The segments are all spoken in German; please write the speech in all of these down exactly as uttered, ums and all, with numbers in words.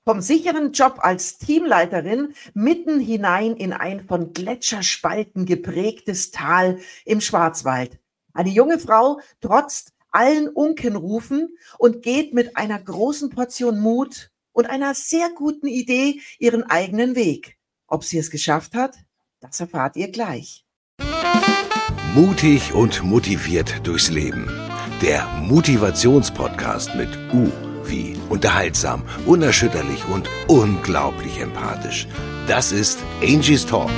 Vom sicheren Job als Teamleiterin mitten hinein in ein von Gletscherspalten geprägtes Tal im Schwarzwald. Eine junge Frau trotzt allen Unkenrufen und geht mit einer großen Portion Mut und einer sehr guten Idee ihren eigenen Weg. Ob sie es geschafft hat, das erfahrt ihr gleich. Mutig und motiviert durchs Leben. Der Motivationspodcast mit U wie unterhaltsam, unerschütterlich und unglaublich empathisch. Das ist Angie's Talk.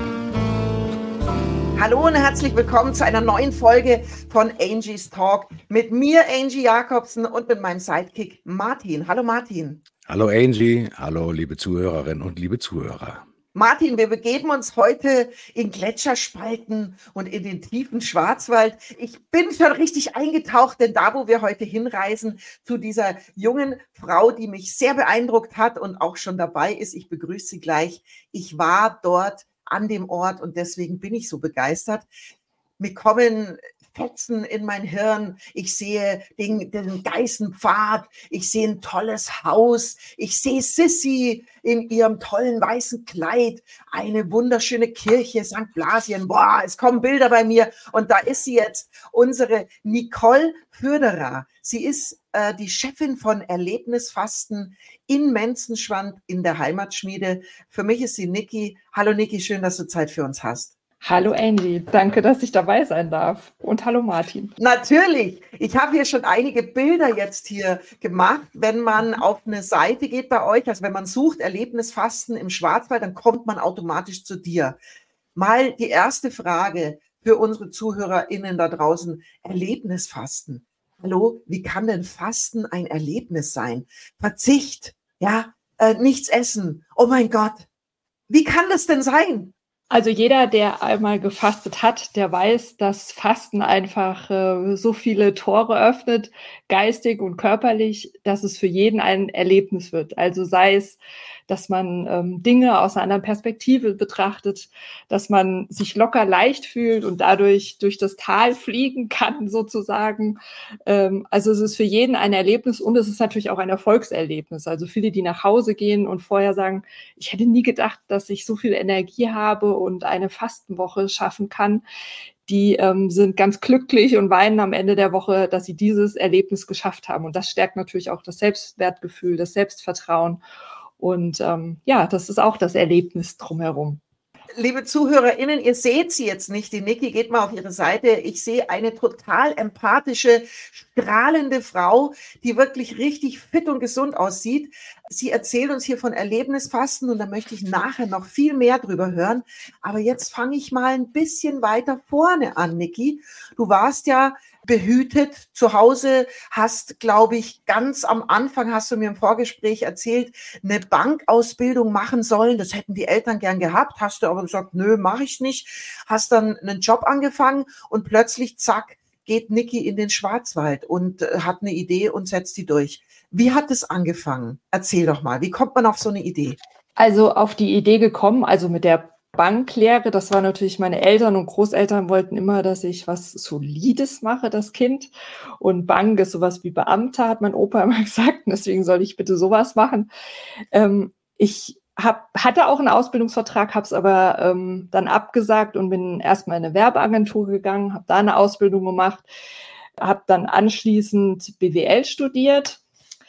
Hallo und herzlich willkommen zu einer neuen Folge von Angie's Talk mit mir, Angie Jacobsen, und mit meinem Sidekick Martin. Hallo Martin. Hallo Angie, hallo liebe Zuhörerinnen und liebe Zuhörer. Martin, wir begeben uns heute in Gletscherspalten und in den tiefen Schwarzwald. Ich bin schon richtig eingetaucht, denn da, wo wir heute hinreisen, zu dieser jungen Frau, die mich sehr beeindruckt hat und auch schon dabei ist, ich begrüße sie gleich. Ich war dort an dem Ort und deswegen bin ich so begeistert. Mir kommen Fetzen in mein Hirn, ich sehe den, den Geißenpfad, ich sehe ein tolles Haus, ich sehe Sissi in ihrem tollen weißen Kleid, eine wunderschöne Kirche, Sankt Blasien, boah, es kommen Bilder bei mir und da ist sie jetzt, unsere Nicole Förderer. Sie ist äh, die Chefin von Erlebnisfasten in Menzenschwand in der Heimatschmiede. Für mich ist sie Niki. Hallo Niki, schön, dass du Zeit für uns hast. Hallo Angie, danke, dass ich dabei sein darf. Und hallo Martin. Natürlich. Ich habe hier schon einige Bilder jetzt hier gemacht. Wenn man auf eine Seite geht bei euch, also wenn man sucht Erlebnisfasten im Schwarzwald, dann kommt man automatisch zu dir. Mal die erste Frage für unsere ZuhörerInnen da draußen. Erlebnisfasten. Hallo, wie kann denn Fasten ein Erlebnis sein? Verzicht, ja, äh, nichts essen. Oh mein Gott. Wie kann das denn sein? Also jeder, der einmal gefastet hat, der weiß, dass Fasten einfach äh, so viele Tore öffnet, geistig und körperlich, dass es für jeden ein Erlebnis wird. Also sei es, dass man ähm, Dinge aus einer anderen Perspektive betrachtet, dass man sich locker leicht fühlt und dadurch durch das Tal fliegen kann sozusagen. Ähm, also es ist für jeden ein Erlebnis und es ist natürlich auch ein Erfolgserlebnis. Also viele, die nach Hause gehen und vorher sagen, ich hätte nie gedacht, dass ich so viel Energie habe und eine Fastenwoche schaffen kann, die ähm, sind ganz glücklich und weinen am Ende der Woche, dass sie dieses Erlebnis geschafft haben. Und das stärkt natürlich auch das Selbstwertgefühl, das Selbstvertrauen. Und ähm, ja, das ist auch das Erlebnis drumherum. Liebe ZuhörerInnen, ihr seht sie jetzt nicht. Die Niki geht mal auf ihre Seite. Ich sehe eine total empathische, strahlende Frau, die wirklich richtig fit und gesund aussieht. Sie erzählt uns hier von Erlebnisfasten und da möchte ich nachher noch viel mehr drüber hören. Aber jetzt fange ich mal ein bisschen weiter vorne an, Niki. Du warst ja behütet zu Hause, hast, glaube ich, ganz am Anfang, hast du mir im Vorgespräch erzählt, eine Bankausbildung machen sollen. Das hätten die Eltern gern gehabt. Hast du aber gesagt, nö, mache ich nicht. Hast dann einen Job angefangen und plötzlich, zack, geht Niki in den Schwarzwald und äh, hat eine Idee und setzt die durch. Wie hat es angefangen? Erzähl doch mal, wie kommt man auf so eine Idee? Also auf die Idee gekommen, also mit der Banklehre, das war natürlich, meine Eltern und Großeltern wollten immer, dass ich was Solides mache, das Kind. Und Bank ist sowas wie Beamter, hat mein Opa immer gesagt. Und deswegen soll ich bitte sowas machen. Ähm, ich hab, hatte auch einen Ausbildungsvertrag, habe es aber ähm, dann abgesagt und bin erstmal in eine Werbeagentur gegangen, habe da eine Ausbildung gemacht, habe dann anschließend B W L studiert.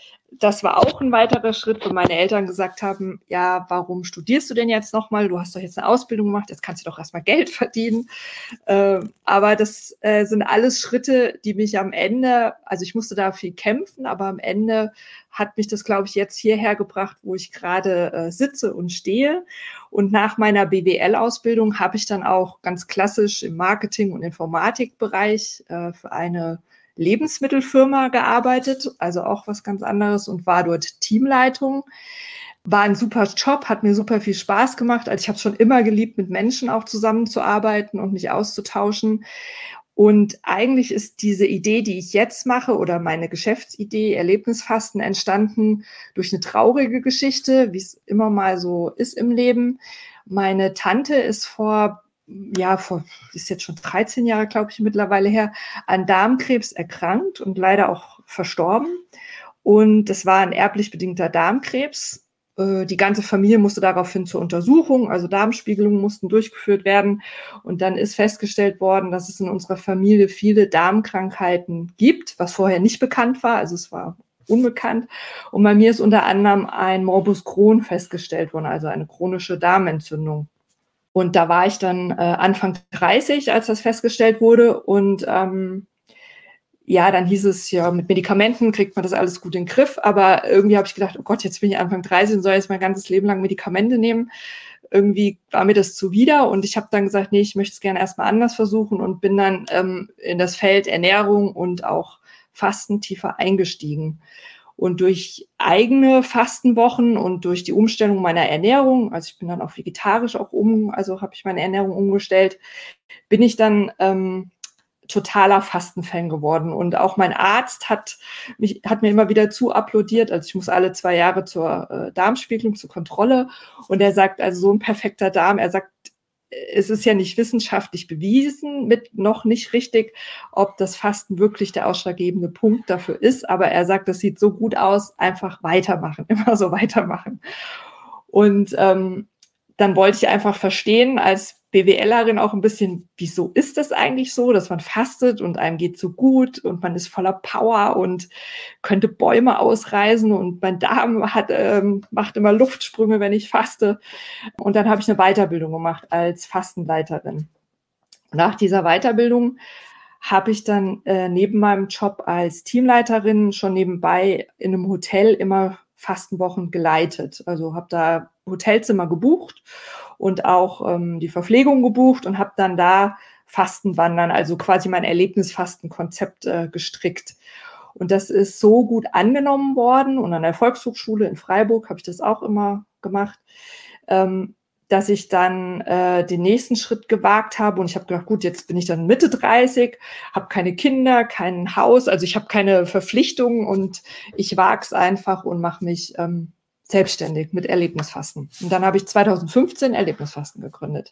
Das war auch ein weiterer Schritt, wo meine Eltern gesagt haben, ja, warum studierst du denn jetzt nochmal? Du hast doch jetzt eine Ausbildung gemacht, jetzt kannst du doch erstmal Geld verdienen. Äh, aber das äh, sind alles Schritte, die mich am Ende, also ich musste da viel kämpfen, aber am Ende hat mich das, glaube ich, jetzt hierher gebracht, wo ich gerade äh, sitze und stehe. Und nach meiner B W L-Ausbildung habe ich dann auch ganz klassisch im Marketing- und Informatikbereich äh, für eine Lebensmittelfirma gearbeitet, also auch was ganz anderes, und war dort Teamleitung. War ein super Job, hat mir super viel Spaß gemacht. Also ich habe es schon immer geliebt, mit Menschen auch zusammenzuarbeiten und mich auszutauschen. Und eigentlich ist diese Idee, die ich jetzt mache, oder meine Geschäftsidee Erlebnisfasten, entstanden durch eine traurige Geschichte, wie es immer mal so ist im Leben. Meine Tante ist vor ja, vor, ist jetzt schon dreizehn Jahre, glaube ich, mittlerweile her, an Darmkrebs erkrankt und leider auch verstorben. Und das war ein erblich bedingter Darmkrebs. Die ganze Familie musste daraufhin zur Untersuchung, also Darmspiegelungen mussten durchgeführt werden. Und dann ist festgestellt worden, dass es in unserer Familie viele Darmkrankheiten gibt, was vorher nicht bekannt war. Also es war unbekannt. Und bei mir ist unter anderem ein Morbus Crohn festgestellt worden, also eine chronische Darmentzündung. Und da war ich dann äh, Anfang dreißig, als das festgestellt wurde. Und ähm, ja, dann hieß es ja, mit Medikamenten kriegt man das alles gut in den Griff. Aber irgendwie habe ich gedacht, oh Gott, jetzt bin ich Anfang dreißig und soll jetzt mein ganzes Leben lang Medikamente nehmen. Irgendwie war mir das zuwider. Und ich habe dann gesagt, nee, ich möchte es gerne erstmal anders versuchen und bin dann ähm, in das Feld Ernährung und auch Fasten tiefer eingestiegen. Und durch eigene Fastenwochen und durch die Umstellung meiner Ernährung, also ich bin dann auch vegetarisch auch um, also habe ich meine Ernährung umgestellt, bin ich dann ähm, totaler Fastenfan geworden. Und auch mein Arzt hat mich, hat mir immer wieder zu applaudiert. Also ich muss alle zwei Jahre zur äh, Darmspiegelung, zur Kontrolle. Und er sagt, also so ein perfekter Darm, er sagt, es ist ja nicht wissenschaftlich bewiesen, mit noch nicht richtig, ob das Fasten wirklich der ausschlaggebende Punkt dafür ist. Aber er sagt, das sieht so gut aus, einfach weitermachen, immer so weitermachen. Und ähm, dann wollte ich einfach verstehen, als BWLerin auch ein bisschen, wieso ist das eigentlich so, dass man fastet und einem geht so gut und man ist voller Power und könnte Bäume ausreißen und mein Darm hat, ähm, macht immer Luftsprünge, wenn ich faste. Und dann habe ich eine Weiterbildung gemacht als Fastenleiterin. Nach dieser Weiterbildung habe ich dann äh, neben meinem Job als Teamleiterin schon nebenbei in einem Hotel immer Fastenwochen geleitet. Also habe da Hotelzimmer gebucht und auch ähm, die Verpflegung gebucht und habe dann da Fastenwandern, also quasi mein Erlebnisfastenkonzept äh, gestrickt. Und das ist so gut angenommen worden und an der Volkshochschule in Freiburg habe ich das auch immer gemacht, ähm, dass ich dann äh, den nächsten Schritt gewagt habe. Und ich habe gedacht, gut, jetzt bin ich dann Mitte dreißig, habe keine Kinder, kein Haus, also ich habe keine Verpflichtungen und ich wage es einfach und mache mich ähm, selbstständig mit Erlebnisfasten. Und dann habe ich zwanzig fünfzehn Erlebnisfasten gegründet.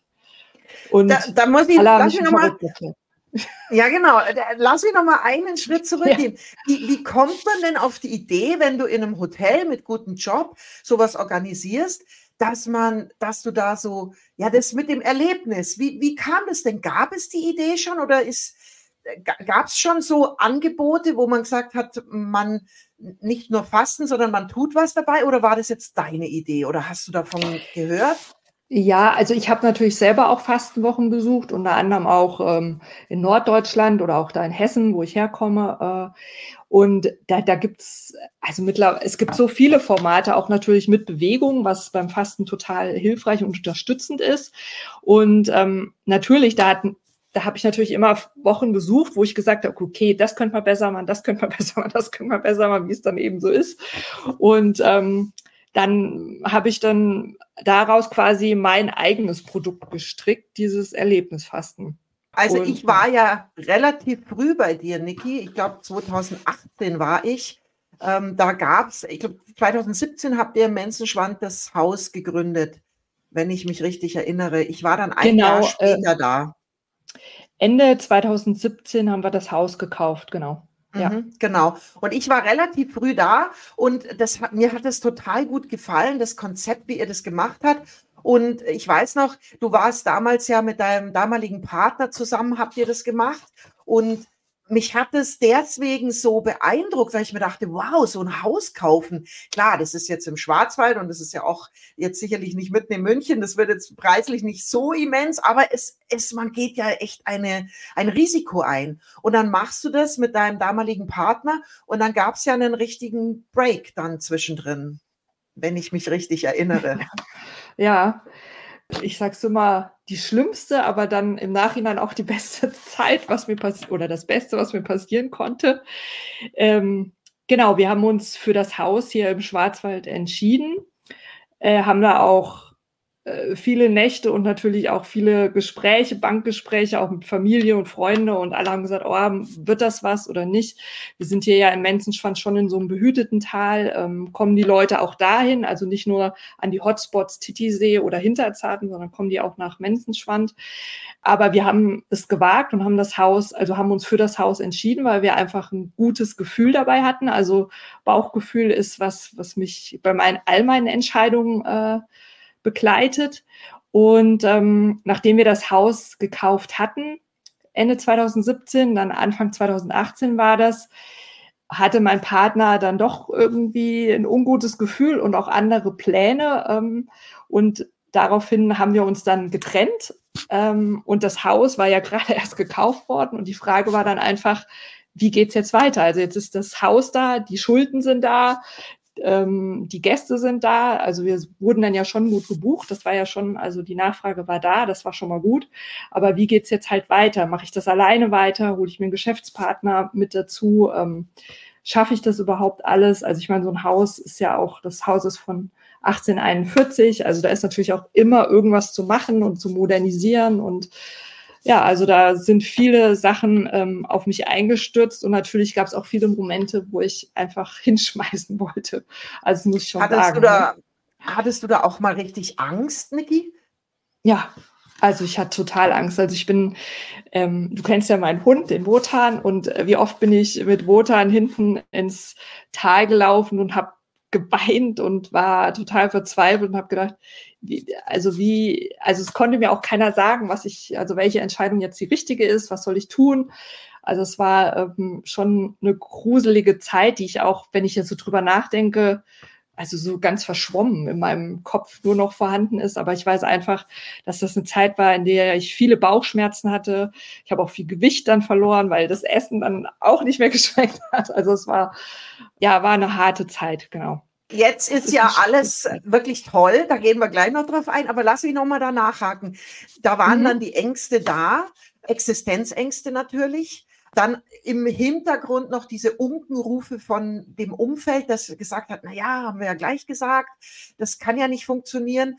Und da, da muss ich, alle haben lass mich mich noch mal, ja, genau. Lass mich noch mal einen Schritt zurückgehen. Ja. Wie, wie kommt man denn auf die Idee, wenn du in einem Hotel mit gutem Job sowas organisierst, dass man, dass du da so, ja, das mit dem Erlebnis, wie, wie kam das denn? Gab es die Idee schon oder ist, gab es schon so Angebote, wo man gesagt hat, man nicht nur fasten, sondern man tut was dabei oder war das jetzt deine Idee oder hast du davon gehört? Ja, also ich habe natürlich selber auch Fastenwochen besucht, unter anderem auch ähm, in Norddeutschland oder auch da in Hessen, wo ich herkomme. Äh, und da, da gibt's also mittlerweile, es gibt so viele Formate, auch natürlich mit Bewegung, was beim Fasten total hilfreich und unterstützend ist. Und ähm, natürlich, da hatten Da habe ich natürlich immer Wochen besucht, wo ich gesagt habe, okay, das könnte man besser machen, das könnte man besser machen, das könnte man besser machen, wie es dann eben so ist. Und ähm, dann habe ich dann daraus quasi mein eigenes Produkt gestrickt, dieses Erlebnisfasten. Also Und, ich war ja relativ früh bei dir, Niki. Ich glaube, zwanzig achtzehn war ich. Ähm, da gab es, ich glaube, zwanzig siebzehn habt ihr im Menzenschwand das Haus gegründet, wenn ich mich richtig erinnere. Ich war dann ein genau, Jahr später äh, da. Ende zwanzig siebzehn haben wir das Haus gekauft, genau. Ja. Mhm, genau. Und ich war relativ früh da und das hat, mir hat es total gut gefallen, das Konzept, wie ihr das gemacht habt. Und ich weiß noch, du warst damals ja mit deinem damaligen Partner zusammen, habt ihr das gemacht. Und mich hat es deswegen so beeindruckt, weil ich mir dachte, wow, so ein Haus kaufen. Klar, das ist jetzt im Schwarzwald und das ist ja auch jetzt sicherlich nicht mitten in München. Das wird jetzt preislich nicht so immens, aber es, es, man geht ja echt eine, ein Risiko ein. Und dann machst du das mit deinem damaligen Partner und dann gab es ja einen richtigen Break dann zwischendrin, wenn ich mich richtig erinnere. Ja. Ich sag's immer, die schlimmste, aber dann im Nachhinein auch die beste Zeit, was mir passiert, oder das Beste, was mir passieren konnte. Ähm, genau, wir haben uns für das Haus hier im Schwarzwald entschieden, äh, haben da auch äh, viele Nächte und natürlich auch viele Gespräche, Bankgespräche, auch mit Familie und Freunde und alle haben gesagt, oh, wird das was oder nicht? Wir sind hier ja in Menzenschwand schon in so einem behüteten Tal, ähm, kommen die Leute auch dahin, also nicht nur an die Hotspots Titisee oder Hinterzarten, sondern kommen die auch nach Menzenschwand. Aber wir haben es gewagt und haben das Haus, also haben uns für das Haus entschieden, weil wir einfach ein gutes Gefühl dabei hatten. Also Bauchgefühl ist was, was mich bei meinen, all meinen Entscheidungen äh, begleitet. Und ähm, nachdem wir das Haus gekauft hatten, Ende zwanzig siebzehn, dann Anfang zwanzig achtzehn war das, hatte mein Partner dann doch irgendwie ein ungutes Gefühl und auch andere Pläne. Ähm, und daraufhin haben wir uns dann getrennt. Ähm, und das Haus war ja gerade erst gekauft worden. Und die Frage war dann einfach, wie geht's jetzt weiter? Also jetzt ist das Haus da, die Schulden sind da, ähm, die Gäste sind da. Also wir wurden dann ja schon gut gebucht. Das war ja schon, also die Nachfrage war da, das war schon mal gut. Aber wie geht's jetzt halt weiter? Mache ich das alleine weiter? Hole ich mir einen Geschäftspartner mit dazu? Ähm, schaffe ich das überhaupt alles? Also ich meine, so ein Haus ist ja auch, das Haus ist von achtzehnhunderteinundvierzig. Also da ist natürlich auch immer irgendwas zu machen und zu modernisieren und ja, also da sind viele Sachen ähm, auf mich eingestürzt und natürlich gab es auch viele Momente, wo ich einfach hinschmeißen wollte. Also das muss ich schon hattest sagen. Du da, ne? Hattest du da auch mal richtig Angst, Niki? Ja, also ich hatte total Angst. Also ich bin, ähm, du kennst ja meinen Hund, den Wotan, und äh, wie oft bin ich mit Wotan hinten ins Tal gelaufen und habe geweint und war total verzweifelt und habe gedacht, wie, also wie, also es konnte mir auch keiner sagen, was ich, also welche Entscheidung jetzt die richtige ist, was soll ich tun? Also es war ähm, schon eine gruselige Zeit, die ich auch, wenn ich jetzt so drüber nachdenke, also so ganz verschwommen in meinem Kopf nur noch vorhanden ist. Aber ich weiß einfach, dass das eine Zeit war, in der ich viele Bauchschmerzen hatte. Ich habe auch viel Gewicht dann verloren, weil das Essen dann auch nicht mehr geschmeckt hat. Also es war, ja, war eine harte Zeit, genau. Jetzt ist, ist ja alles wirklich toll, da gehen wir gleich noch drauf ein, aber lass mich noch mal da nachhaken. Da waren mhm. dann die Ängste da, Existenzängste natürlich. Dann im Hintergrund noch diese Unkenrufe von dem Umfeld, das gesagt hat, na ja, haben wir ja gleich gesagt, das kann ja nicht funktionieren.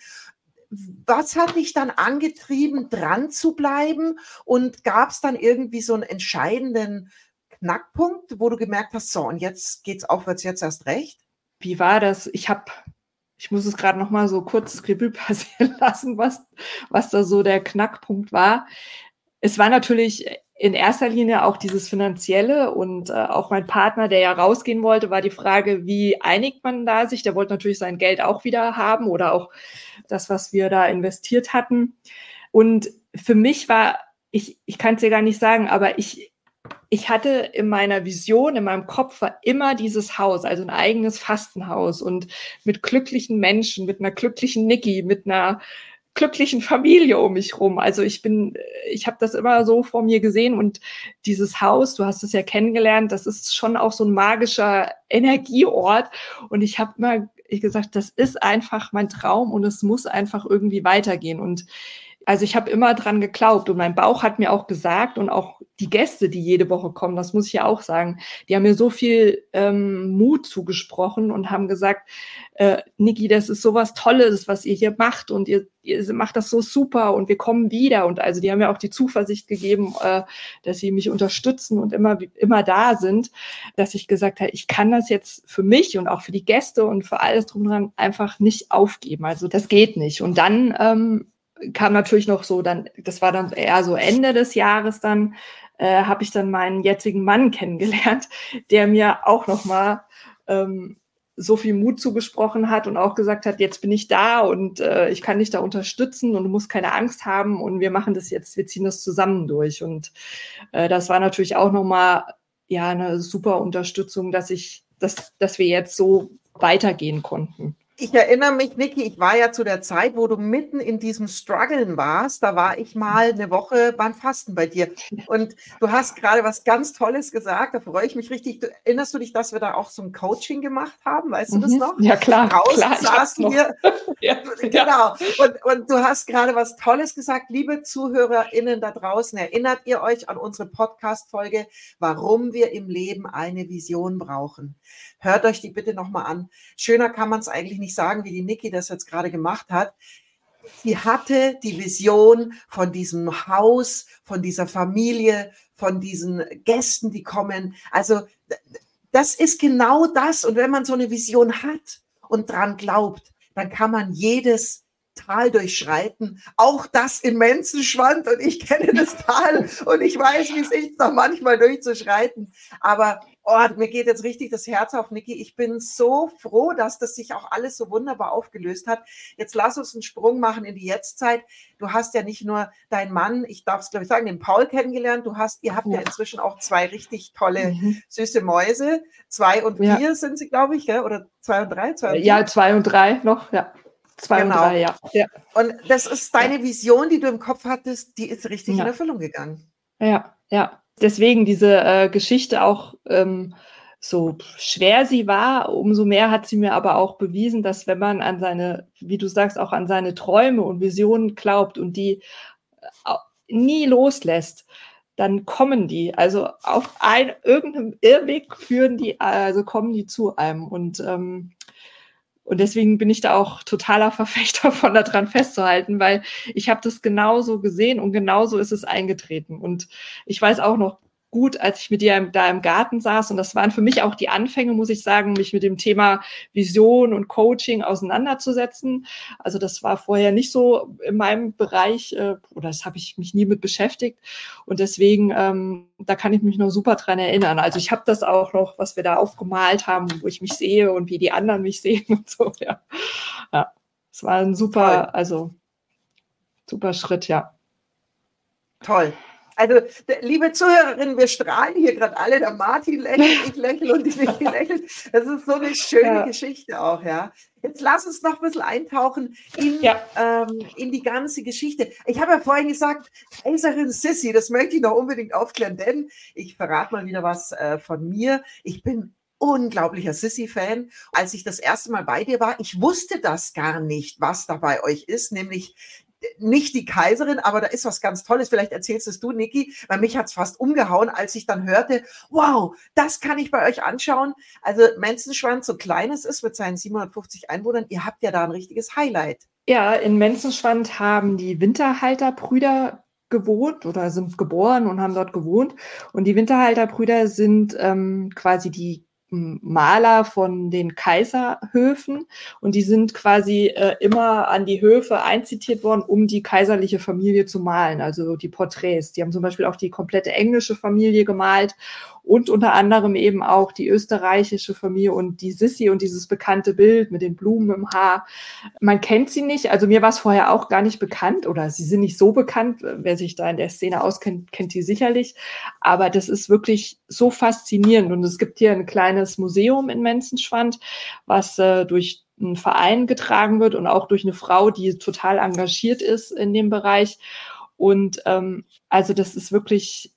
Was hat dich dann angetrieben, dran zu bleiben? Und gab es dann irgendwie so einen entscheidenden Knackpunkt, wo du gemerkt hast, so, und jetzt geht's aufwärts, jetzt erst recht? Wie war das? Ich habe, ich muss es gerade noch mal so kurz Revue passieren lassen, was, was da so der Knackpunkt war. Es war natürlich in erster Linie auch dieses Finanzielle und äh, auch mein Partner, der ja rausgehen wollte, war die Frage, wie einigt man da sich? Der wollte natürlich sein Geld auch wieder haben oder auch das, was wir da investiert hatten. Und für mich war, ich, ich kann es dir gar nicht sagen, aber ich, ich hatte in meiner Vision, in meinem Kopf war immer dieses Haus, also ein eigenes Fastenhaus und mit glücklichen Menschen, mit einer glücklichen Niki, mit einer glücklichen Familie um mich rum. Also ich bin, ich habe das immer so vor mir gesehen und dieses Haus, du hast es ja kennengelernt, das ist schon auch so ein magischer Energieort und ich habe immer gesagt, das ist einfach mein Traum und es muss einfach irgendwie weitergehen und also ich habe immer dran geglaubt und mein Bauch hat mir auch gesagt und auch die Gäste, die jede Woche kommen, das muss ich ja auch sagen, die haben mir so viel ähm, Mut zugesprochen und haben gesagt, äh, Niki, das ist sowas Tolles, was ihr hier macht und ihr, ihr macht das so super und wir kommen wieder und also die haben mir auch die Zuversicht gegeben, äh, dass sie mich unterstützen und immer, immer da sind, dass ich gesagt habe, ich kann das jetzt für mich und auch für die Gäste und für alles drum und dran einfach nicht aufgeben, also das geht nicht und dann ähm, kam natürlich noch so, dann, das war dann eher so Ende des Jahres dann, äh, habe ich dann meinen jetzigen Mann kennengelernt, der mir auch nochmal ähm, so viel Mut zugesprochen hat und auch gesagt hat, jetzt bin ich da und äh, ich kann dich da unterstützen und du musst keine Angst haben und wir machen das jetzt, wir ziehen das zusammen durch und äh, das war natürlich auch nochmal ja eine super Unterstützung, dass ich, dass, dass wir jetzt so weitergehen konnten. Ich erinnere mich, Niki, ich war ja zu der Zeit, wo du mitten in diesem Struggeln warst, da war ich mal eine Woche beim Fasten bei dir und du hast gerade was ganz Tolles gesagt, da freue ich mich richtig. Du, erinnerst du dich, dass wir da auch so ein Coaching gemacht haben, weißt du das noch? Ja, klar. Draußen klar, saßen wir. ja, genau. Und, und du hast gerade was Tolles gesagt, liebe ZuhörerInnen da draußen, erinnert ihr euch an unsere Podcast-Folge, warum wir im Leben eine Vision brauchen? Hört euch die bitte nochmal an. Schöner kann man es eigentlich nicht sagen, wie die Niki das jetzt gerade gemacht hat. sie hatte die Vision von diesem Haus, von dieser Familie, von diesen Gästen, die kommen. Also das ist genau das. Und wenn man so eine Vision hat und dran glaubt, dann kann man jedes Tal durchschreiten, auch das im Menzenschwand, und ich kenne das Tal und ich weiß, wie es ist, da manchmal durchzuschreiten, aber oh, mir geht jetzt richtig das Herz auf, Niki. Ich bin so froh, dass das sich auch alles so wunderbar aufgelöst hat. Jetzt lass uns einen Sprung machen in die Jetztzeit. Du hast ja nicht nur deinen Mann, ich darf es glaube ich sagen, den Paul kennengelernt, du hast, ihr habt ja, ja inzwischen auch zwei richtig tolle, mhm. süße Mäuse, zwei und ja. vier sind sie, glaube ich, ja? Oder zwei und drei? Zwei und ja, zwei und drei noch, ja. Zwei genau. und drei, ja. ja. Und das ist deine Vision, die du im Kopf hattest, die ist richtig ja. in Erfüllung gegangen. Ja, ja. Deswegen diese äh, Geschichte auch, ähm, so schwer sie war, umso mehr hat sie mir aber auch bewiesen, dass wenn man an seine, wie du sagst, auch an seine Träume und Visionen glaubt und die äh, nie loslässt, dann kommen die. Also auf ein, irgendeinem Irrweg führen die, also kommen die zu einem. Und ähm, Und deswegen bin ich da auch totaler Verfechter von, daran festzuhalten, weil ich habe das genauso gesehen und genauso ist es eingetreten. Und ich weiß auch noch gut, als ich mit dir da im Garten saß, und das waren für mich auch die Anfänge, muss ich sagen, mich mit dem Thema Vision und Coaching auseinanderzusetzen. Also das war vorher nicht so in meinem Bereich, äh, oder das habe ich mich nie mit beschäftigt. Und deswegen, ähm, da kann ich mich noch super dran erinnern. Also ich habe das auch noch, was wir da aufgemalt haben, wo ich mich sehe und wie die anderen mich sehen und so. Ja, ja. Es war ein super, Toll. also super Schritt, ja. Toll. Also, liebe Zuhörerinnen, wir strahlen hier gerade alle, der Martin lächelt, ich lächle und die Niki lächelt. Das ist so eine schöne ja. Geschichte auch, ja. Jetzt lass uns noch ein bisschen eintauchen in, ja. ähm, in die ganze Geschichte. Ich habe ja vorhin gesagt, Kaiserin Sissi, das möchte ich noch unbedingt aufklären, denn ich verrate mal wieder was äh, von mir. Ich bin unglaublicher Sissi-Fan. Als ich das erste Mal bei dir war, ich wusste das gar nicht, was da bei euch ist, nämlich nicht die Kaiserin, aber da ist was ganz Tolles. Vielleicht erzählst es du, Niki, weil mich hat es fast umgehauen, als ich dann hörte, wow, das kann ich bei euch anschauen. Also Menzenschwand, so klein es ist mit seinen siebenhundertfünfzig Einwohnern, ihr habt ja da ein richtiges Highlight. Ja, in Menzenschwand haben die Winterhalterbrüder gewohnt oder sind geboren und haben dort gewohnt. Und die Winterhalterbrüder sind ähm, quasi die Maler von den Kaiserhöfen, und die sind quasi äh, immer an die Höfe einzitiert worden, um die kaiserliche Familie zu malen, also die Porträts. Die haben zum Beispiel auch die komplette englische Familie gemalt und unter anderem eben auch die österreichische Familie und die Sissi und dieses bekannte Bild mit den Blumen im Haar. Man kennt sie nicht, also mir war es vorher auch gar nicht bekannt, oder sie sind nicht so bekannt. Wer sich da in der Szene auskennt, kennt die sicherlich. Aber das ist wirklich so faszinierend, und es gibt hier ein kleines Museum in Menzenschwand, was äh, durch einen Verein getragen wird und auch durch eine Frau, die total engagiert ist in dem Bereich. Und ähm, also das ist wirklich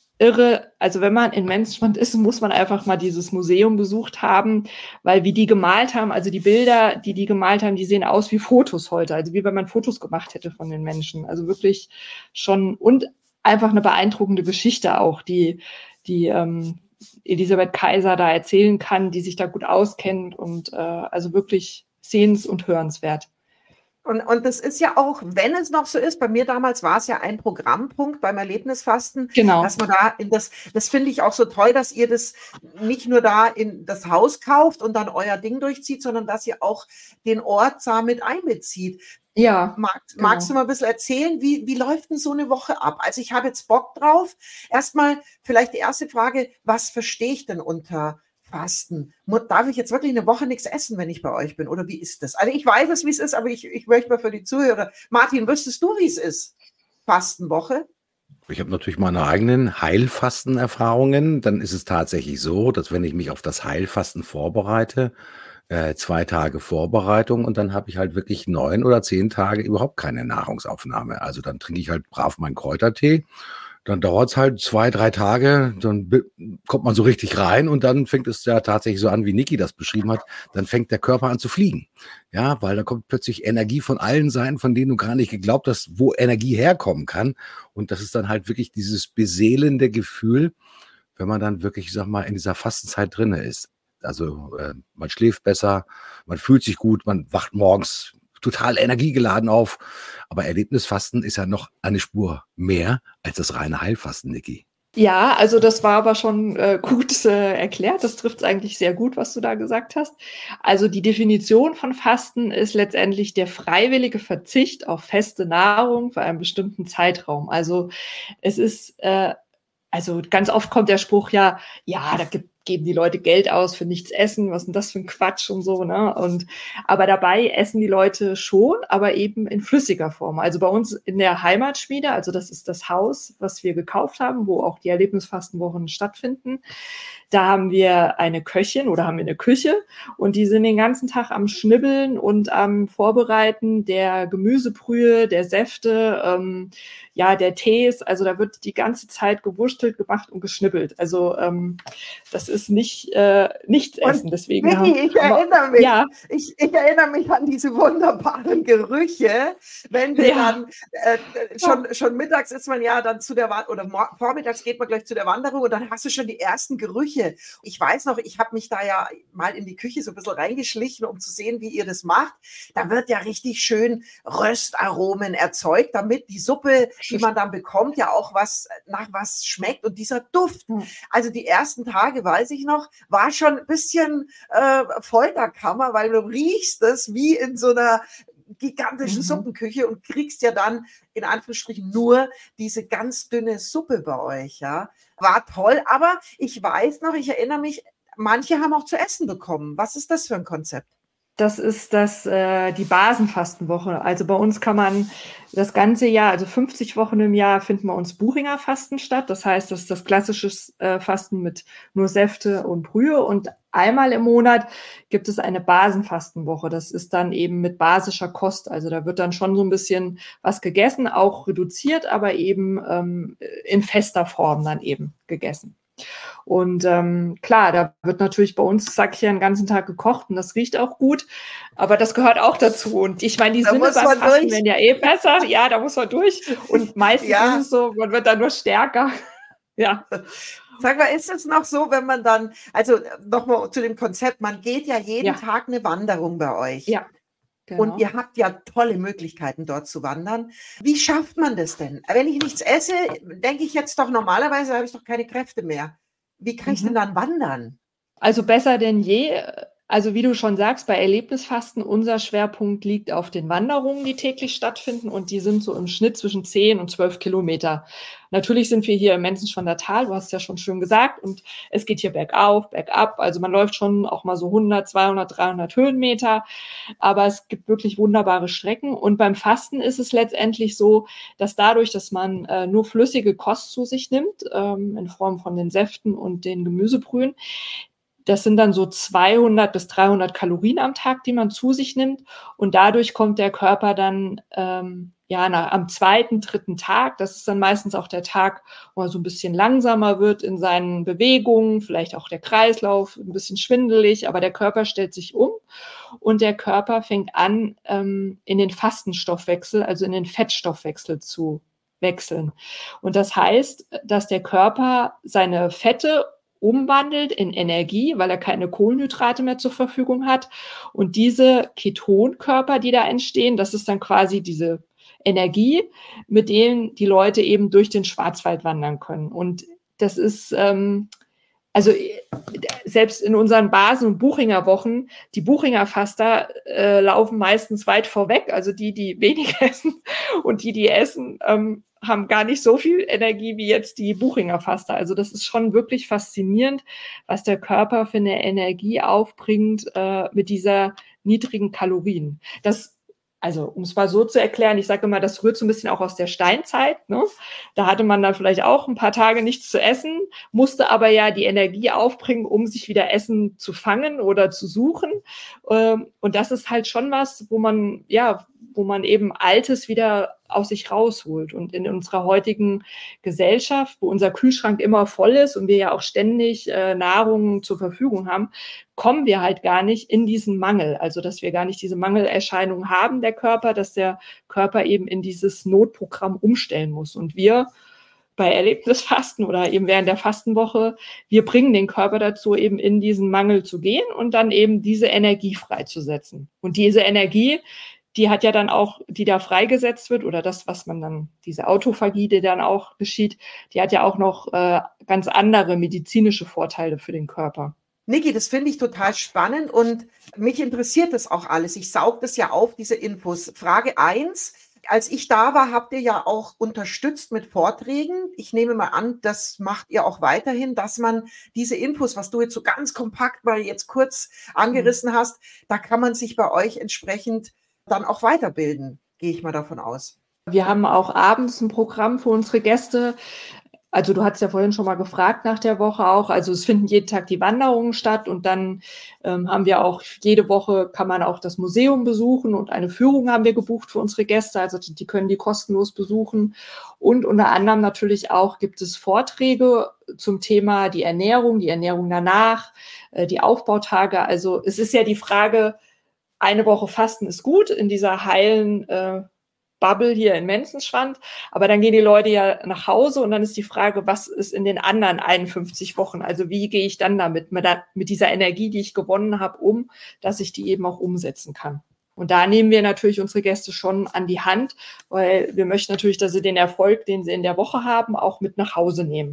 irre. Also wenn man in Menzenschwand ist, muss man einfach mal dieses Museum besucht haben, weil wie die gemalt haben, also die Bilder, die die gemalt haben, die sehen aus wie Fotos heute, also wie wenn man Fotos gemacht hätte von den Menschen. Also wirklich schon, und einfach eine beeindruckende Geschichte auch, die die ähm, Elisabeth Kaiser da erzählen kann, die sich da gut auskennt, und äh, also wirklich sehens- und hörenswert. Und, und das ist ja auch, wenn es noch so ist, bei mir damals war es ja ein Programmpunkt beim Erlebnisfasten, genau. dass man da in das, das finde ich auch so toll, dass ihr das nicht nur da in das Haus kauft und dann euer Ding durchzieht, sondern dass ihr auch den Ort da mit einbezieht. Ja. Mag, genau. Magst du mal ein bisschen erzählen, wie, wie läuft denn so eine Woche ab? Also ich habe jetzt Bock drauf. Erstmal vielleicht die erste Frage, was verstehe ich denn unter Fasten? Darf ich jetzt wirklich eine Woche nichts essen, wenn ich bei euch bin? Oder wie ist das? Also ich weiß es, wie es ist, aber ich, ich möchte mal für die Zuhörer. Martin, wüsstest du, wie es ist? Fastenwoche? Ich habe natürlich meine eigenen Heilfastenerfahrungen. Dann ist es tatsächlich so, dass wenn ich mich auf das Heilfasten vorbereite, äh, zwei Tage Vorbereitung, und dann habe ich halt wirklich neun oder zehn Tage überhaupt keine Nahrungsaufnahme. Also dann trinke ich halt brav meinen Kräutertee. Dann dauert es halt zwei, drei Tage, dann kommt man so richtig rein, und dann fängt es ja tatsächlich so an, wie Niki das beschrieben hat, dann fängt der Körper an zu fliegen. Ja, weil da kommt plötzlich Energie von allen Seiten, von denen du gar nicht geglaubt hast, wo Energie herkommen kann. Und das ist dann halt wirklich dieses beseelende Gefühl, wenn man dann wirklich, ich sag mal, in dieser Fastenzeit drinne ist. Also äh, man schläft besser, man fühlt sich gut, man wacht morgens total energiegeladen auf. Aber Erlebnisfasten ist ja noch eine Spur mehr als das reine Heilfasten, Niki. Ja, also das war aber schon äh, gut äh, erklärt. Das trifft es eigentlich sehr gut, was du da gesagt hast. Also die Definition von Fasten ist letztendlich der freiwillige Verzicht auf feste Nahrung für einen bestimmten Zeitraum. Also es ist, äh, also ganz oft kommt der Spruch ja, ja, da gibt geben die Leute Geld aus für nichts essen, was ist denn das für ein Quatsch und so, ne? Und aber dabei essen die Leute schon, aber eben in flüssiger Form. Also bei uns in der Heimatschmiede, also das ist das Haus, was wir gekauft haben, wo auch die Erlebnisfastenwochen stattfinden. Da haben wir eine Köchin oder haben wir eine Küche und die sind den ganzen Tag am Schnibbeln und am Vorbereiten der Gemüsebrühe, der Säfte, ähm, ja, der Tees. Also da wird die ganze Zeit gewurstelt, gemacht und geschnibbelt. Also ähm, das ist nicht äh, nichts essen. Deswegen Niki, haben, ich aber, erinnere mich, ja. ich, ich erinnere mich an diese wunderbaren Gerüche, wenn wir Ja. dann äh, schon, schon mittags ist man ja dann zu der Wa- oder mor- vormittags geht man gleich zu der Wanderung und dann hast du schon die ersten Gerüche. Ich weiß noch, ich habe mich da ja mal in die Küche so ein bisschen reingeschlichen, um zu sehen, wie ihr das macht. Da wird ja richtig schön Röstaromen erzeugt, damit die Suppe, die man dann bekommt, ja auch was nach was schmeckt und dieser Duft. Also die ersten Tage, weiß ich noch, war schon ein bisschen äh, Folterkammer, weil du riechst es wie in so einer gigantischen Mhm. Suppenküche und kriegst ja dann in Anführungsstrichen nur diese ganz dünne Suppe bei euch, ja. War toll, aber ich weiß noch, ich erinnere mich, manche haben auch zu essen bekommen. Was ist das für ein Konzept? Das ist das, äh, die Basenfastenwoche. Also bei uns kann man das ganze Jahr, also fünfzig Wochen im Jahr, finden bei uns Buchinger Fasten statt. Das heißt, das ist das klassische äh, Fasten mit nur Säfte und Brühe. Und einmal im Monat gibt es eine Basenfastenwoche. Das ist dann eben mit basischer Kost. Also da wird dann schon so ein bisschen was gegessen, auch reduziert, aber eben ähm, in fester Form dann eben gegessen. Und ähm, klar, da wird natürlich bei uns, sag ich ja, den ganzen Tag gekocht und das riecht auch gut, aber das gehört auch dazu. Und ich meine, die Da Sinne muss beim man Fasten durch. werden ja eh besser. Ja, da muss man durch. Und meistens Ja. ist es so, man wird dann nur stärker. Ja. Sag mal, ist es noch so, wenn man dann, also nochmal zu dem Konzept, man geht ja jeden Ja. Tag eine Wanderung bei euch. Ja. Genau. Und ihr habt ja tolle Möglichkeiten, dort zu wandern. Wie schafft man das denn? Wenn ich nichts esse, denke ich jetzt doch, normalerweise habe ich doch keine Kräfte mehr. Wie kann ich Mhm. denn dann wandern? Also besser denn je. Also wie du schon sagst, bei Erlebnisfasten, unser Schwerpunkt liegt auf den Wanderungen, die täglich stattfinden und die sind so im Schnitt zwischen zehn und zwölf Kilometer. Natürlich sind wir hier im Menzenschwander Tal, du hast ja schon schön gesagt, und es geht hier bergauf, bergab, also man läuft schon auch mal so hundert, zweihundert, dreihundert Höhenmeter, aber es gibt wirklich wunderbare Strecken und beim Fasten ist es letztendlich so, dass dadurch, dass man äh, nur flüssige Kost zu sich nimmt, ähm, in Form von den Säften und den Gemüsebrühen, das sind dann so zweihundert bis dreihundert Kalorien am Tag, die man zu sich nimmt. Und dadurch kommt der Körper dann ähm, ja nach, am zweiten, dritten Tag, das ist dann meistens auch der Tag, wo er so ein bisschen langsamer wird in seinen Bewegungen, vielleicht auch der Kreislauf, ein bisschen schwindelig, aber der Körper stellt sich um und der Körper fängt an, ähm, in den Fastenstoffwechsel, also in den Fettstoffwechsel zu wechseln. Und das heißt, dass der Körper seine Fette umwandelt in Energie, weil er keine Kohlenhydrate mehr zur Verfügung hat. Und diese Ketonkörper, die da entstehen, das ist dann quasi diese Energie, mit denen die Leute eben durch den Schwarzwald wandern können. Und das ist, ähm, also selbst in unseren Basen- und Buchinger Wochen, die Buchinger Faster äh, laufen meistens weit vorweg, also die, die wenig essen und die, die essen, ähm, haben gar nicht so viel Energie wie jetzt die Buchinger Faster. Also das ist schon wirklich faszinierend, was der Körper für eine Energie aufbringt äh, mit dieser niedrigen Kalorien. Das, also um es mal so zu erklären, ich sage immer, das rührt so ein bisschen auch aus der Steinzeit. Ne? Da hatte man dann vielleicht auch ein paar Tage nichts zu essen, musste aber ja die Energie aufbringen, um sich wieder Essen zu fangen oder zu suchen. Ähm, und das ist halt schon was, wo man, ja, wo man eben Altes wieder aus sich rausholt. Und in unserer heutigen Gesellschaft, wo unser Kühlschrank immer voll ist und wir ja auch ständig äh, Nahrung zur Verfügung haben, kommen wir halt gar nicht in diesen Mangel. Also, dass wir gar nicht diese Mangelerscheinung haben, der Körper, dass der Körper eben in dieses Notprogramm umstellen muss. Und wir bei Erlebnisfasten oder eben während der Fastenwoche, wir bringen den Körper dazu, eben in diesen Mangel zu gehen und dann eben diese Energie freizusetzen. Und diese Energie, die hat ja dann auch, die da freigesetzt wird oder das, was man dann, diese Autophagie, die dann auch geschieht, die hat ja auch noch äh, ganz andere medizinische Vorteile für den Körper. Niki, das finde ich total spannend und mich interessiert das auch alles. Ich saug das ja auf, diese Infos. Frage eins, als ich da war, habt ihr ja auch unterstützt mit Vorträgen. Ich nehme mal an, das macht ihr auch weiterhin, dass man diese Infos, was du jetzt so ganz kompakt mal jetzt kurz angerissen hast, da kann man sich bei euch entsprechend dann auch weiterbilden, gehe ich mal davon aus. Wir haben auch abends ein Programm für unsere Gäste. Also du hast ja vorhin schon mal gefragt nach der Woche auch. Also es finden jeden Tag die Wanderungen statt und dann ähm, haben wir auch, jede Woche kann man auch das Museum besuchen und eine Führung haben wir gebucht für unsere Gäste. Also die können die kostenlos besuchen. Und unter anderem natürlich auch gibt es Vorträge zum Thema die Ernährung, die Ernährung danach, äh, die Aufbautage. Also es ist ja die Frage, eine Woche Fasten ist gut in dieser heilen äh, Bubble hier in Menzenschwand, aber dann gehen die Leute ja nach Hause und dann ist die Frage, was ist in den anderen einundfünfzig Wochen? Also wie gehe ich dann damit, mit, der, mit dieser Energie, die ich gewonnen habe, um, dass ich die eben auch umsetzen kann? Und da nehmen wir natürlich unsere Gäste schon an die Hand, weil wir möchten natürlich, dass sie den Erfolg, den sie in der Woche haben, auch mit nach Hause nehmen.